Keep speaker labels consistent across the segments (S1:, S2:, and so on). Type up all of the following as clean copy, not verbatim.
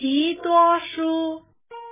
S1: 提多书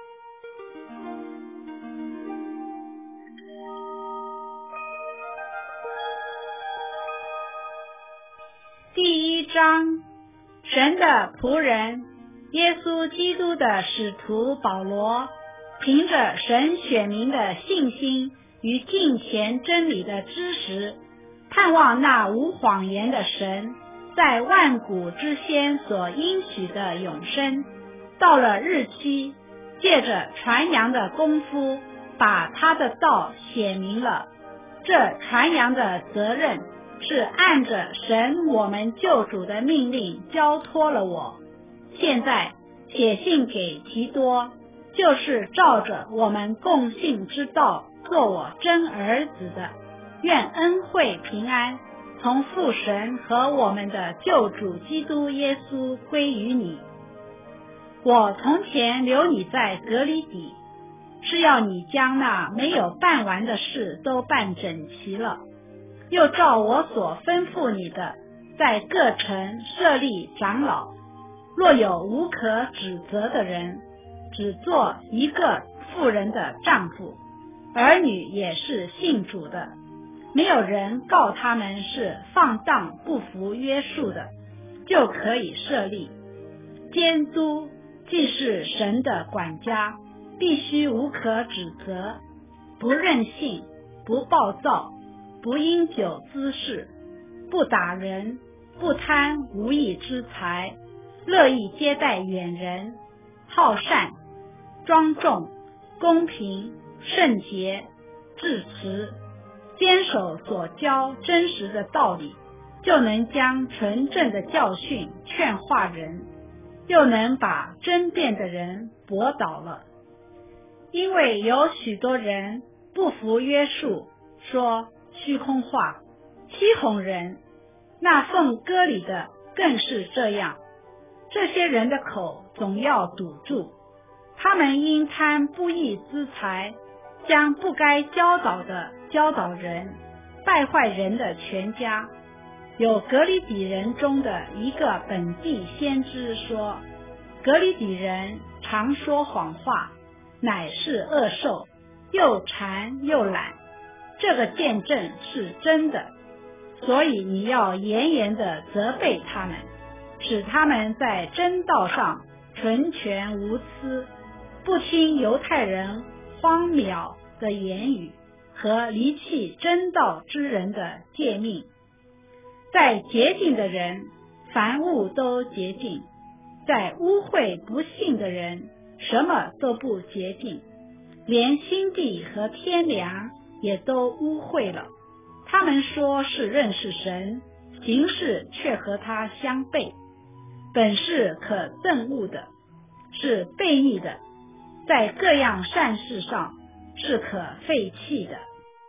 S1: 第1章，神的仆人耶稣基督的使徒保罗，凭着神选民的信心与敬虔真理的知识，盼望那无谎言的神在万古之先所应许的永生，到了日期，借着传扬的功夫，把他的道显明了。这传扬的责任是按着神我们救主的命令交托了我。现在写信给提多，就是照着我们共信之道做我真儿子的。愿恩惠平安从父神和我们的救主基督耶稣归于你。我从前留你在革哩底，是要你将那没有办完的事都办整齐了，又照我所吩咐你的，在各城设立长老，若有无可指责的人，只做一个妇人的丈夫，儿女也是信主的，没有人告他们是放荡不服约束的，就可以设立。监督既是神的管家，必须无可指责，不任性，不暴躁，不因酒滋事，不打人，不贪无义之财，乐意接待远人，好善，庄重，公平，圣洁，至慈，坚守所教真实的道理，就能将纯正的教训劝化人，又能把争辩的人驳倒了。因为有许多人不服约束，说虚空话，欺哄人，那奉割礼的更是这样。这些人的口总要堵住，他们因贪不义之财，将不该教导的教导人，败坏人的全家。有革哩底人中的一个本地先知说，革哩底人常说谎话，乃是恶兽，又馋又懒。这个见证是真的，所以你要严严地责备他们，使他们在真道上纯全无私，不听犹太人荒谬的言语和离弃真道之人的诫命。在洁净的人，凡物都洁净；在污秽不信的人，什么都不洁净，连心地和天良也都污秽了。他们说是认识神，行事却和他相悖，本是可憎恶的，是悖逆的，在各样善事上是可废弃的。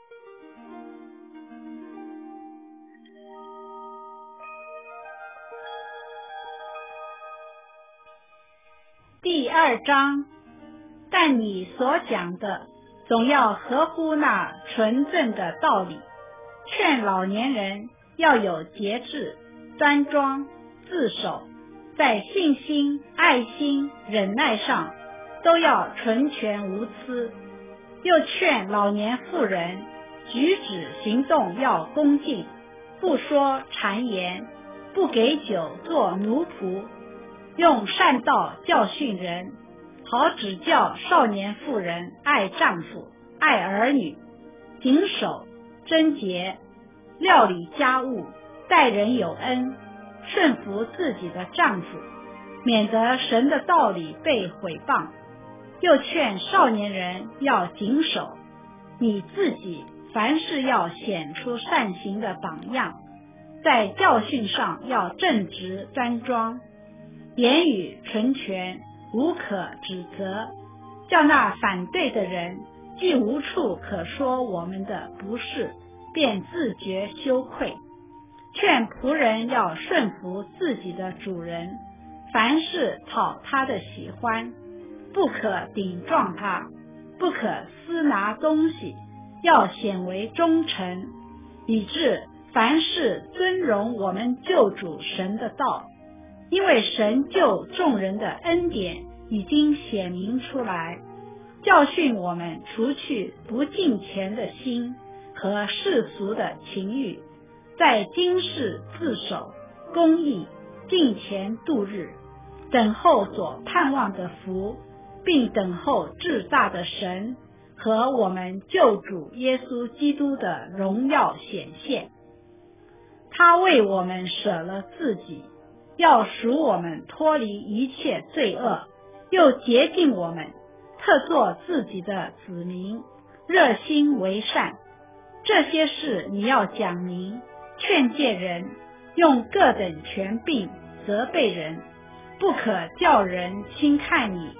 S1: 第2章，但你所讲的总要合乎那纯正的道理，劝老年人要有节制、端庄、自守，在信心、爱心、忍耐上都要纯全无私。又劝老年妇人举止行动要恭敬，不说谗言，不给酒做奴仆，用善道教训人，好指教少年妇人爱丈夫、爱儿女，谨守、贞洁，料理家务，待人有恩，顺服自己的丈夫，免得神的道理被毁谤。又劝少年人要谨守，你自己凡事要显出善行的榜样，在教训上要正直端庄，言语纯全，无可指责，叫那反对的人既无处可说我们的不是，便自觉羞愧。劝仆人要顺服自己的主人，凡事讨他的喜欢，不可顶撞他，不可私拿东西，要显为忠诚，以致凡事尊荣我们救主神的道。因为神救众人的恩典已经显明出来，教训我们除去不敬虔的心和世俗的情欲，在今世自守公义敬虔度日，等候所盼望的福，并等候至大的神和我们救主耶稣基督的荣耀显现。他为我们舍了自己，要赎我们脱离一切罪恶，又洁净我们，特作自己的子民，热心为善。这些事你要讲明，劝诫人，用各等权柄责备人，不可叫人轻看你。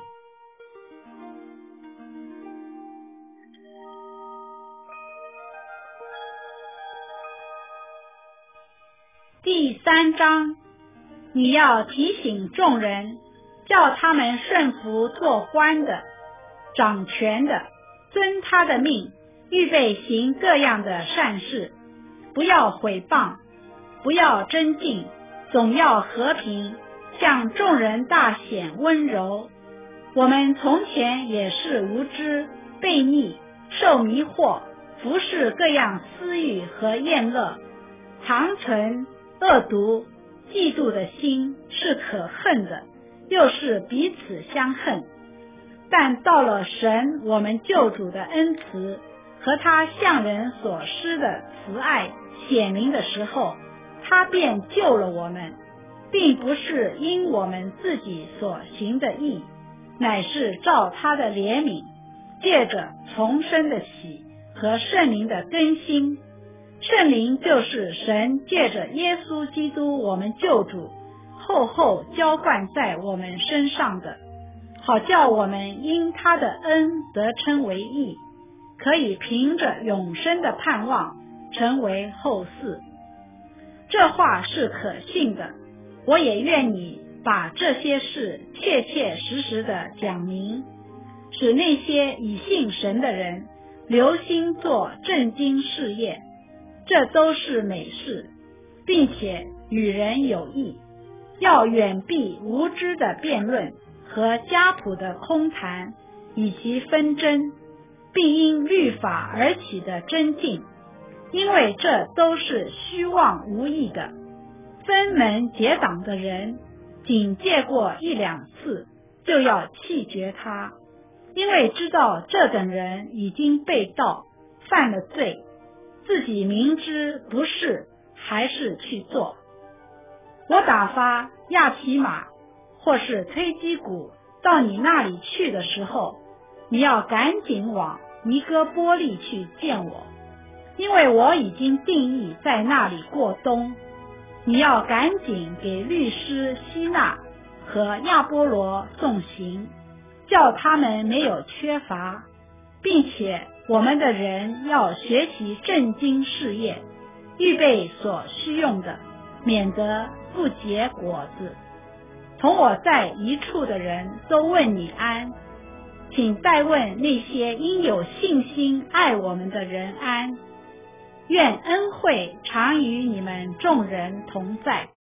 S1: 第3章，你要提醒众人，叫他们顺服做官的、掌权的，遵他的命，预备行各样的善事，不要毁谤，不要争竞，总要和平，向众人大显温柔。我们从前也是无知、悖逆、受迷惑，服侍各样私欲和厌乐，常存恶毒、嫉妒的心，是可恨的，又是彼此相恨。但到了神我们救主的恩慈和他向人所施的慈爱显明的时候，他便救了我们，并不是因我们自己所行的义，乃是照他的怜悯，借着重生的喜和圣灵的更新。圣灵就是神借着耶稣基督我们救主厚厚浇灌在我们身上的，好叫我们因他的恩得称为义，可以凭着永生的盼望成为后嗣。这话是可信的，我也愿你把这些事切切实实的讲明，使那些以信神的人留心做正经事业，这都是美事，并且与人有益，要远避无知的辩论和家谱的空谈以及纷争，并因律法而起的争竞，因为这都是虚妄无益的。分门结党的人，仅借过1、2次，就要弃绝他，因为知道这等人已经被盗，犯了罪，自己明知不是，还是去做。我打发亚提马或是推基古到你那里去的时候，你要赶紧往尼哥波利去见我，因为我已经定义在那里过冬。你要赶紧给律师希纳和亚波罗送行，叫他们没有缺乏，并且我们的人要学习正经事业，预备所需用的，免得不结果子。同我在一处的人都问你安，请代问那些因有信心爱我们的人安。愿恩惠常与你们众人同在。